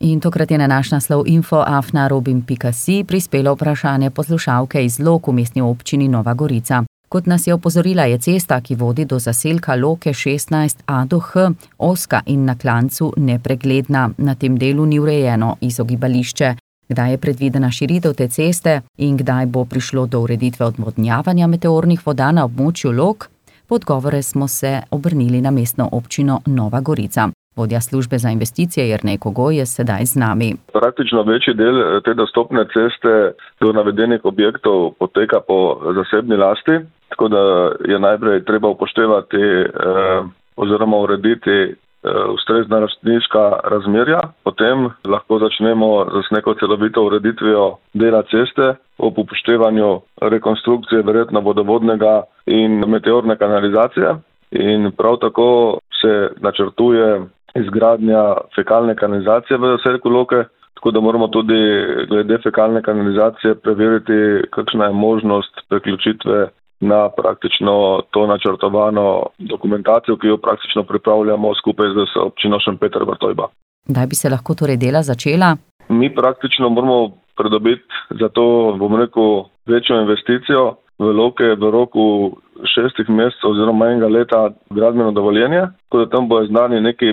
In tokrat je na naš naslov info@robin.si prispelo vprašanje poslušalke iz Lok v mestni občini Nova Gorica. Kot nas je opozorila, je cesta, ki vodi do zaselka Loke 16a do H, ozka in na klancu nepregledna. Na tem delu ni urejeno izogibališče. Kdaj je predvidena širitev te ceste in kdaj bo prišlo do ureditve odvodnjavanja meteornih voda na območju Lok? Po odgovore smo se obrnili na mestno občino Nova Gorica. Vodja službe za investicije Jernej Kogoj je sedaj z nami. Praktično večji del te dostopne ceste do navedenih objektov poteka po zasebni lasti, tako da je najprej treba upoštevati oziroma urediti ustrezna lastniška razmerja. Potem lahko začnemo z neko celovito ureditvijo dela ceste ob upoštevanju rekonstrukcije verjetno vodovodnega in meteorne kanalizacije. In prav tako se načrtuje izgradnja fekalne kanalizacije v zaselku Loke, tako da moramo tudi glede fekalne kanalizacije preveriti, kakšna je možnost priključitve na praktično to načrtovano dokumentacijo, ki jo praktično pripravljamo skupaj z občino Šempeter Vrtojba. Kdaj bi se lahko torej dela začela? Mi praktično moramo pridobiti za to, večjo investicijo v Loke v roku 6 mesecev oziroma 1 leta gradbeno dovoljenje, tako da tam bojo znani neki,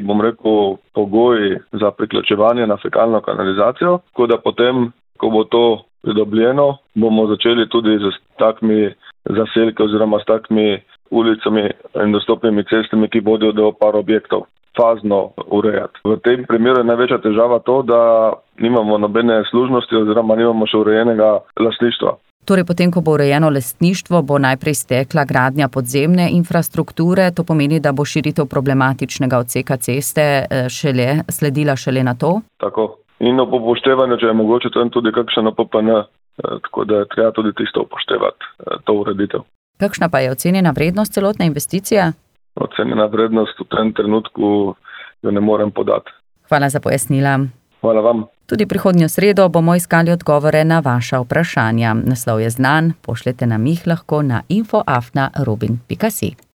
pogoji za priključevanje na fekalno kanalizacijo, tako da potem, ko bo to pridobljeno, bomo začeli tudi z takimi zaselki oziroma s takimi ulicami in dostopnimi cestami, ki vodijo do par objektov, fazno urejati. V tem primeru je največja težava to, da nimamo nobene služnosti oziroma nimamo še urejenega lastništva. Torej, potem, ko bo urejeno lastništvo, bo najprej stekla gradnja podzemne infrastrukture, to pomeni, da bo širitev problematičnega odseka ceste sledila šele na to? Tako. In ob upoštevanju, če je mogoče tam tudi kakšen OPPN, tako da je treba tudi tisto upoštevati, to ureditev. Kakšna pa je ocenjena vrednost celotne investicije? Ocenjena vrednost v tem trenutku jo ne morem podati. Hvala za pojasnila. Hvala vam. Tudi prihodnjo sredo bomo iskali odgovore na vaša vprašanja. Naslov je znan, pošljete nam jih lahko na info@robin.si.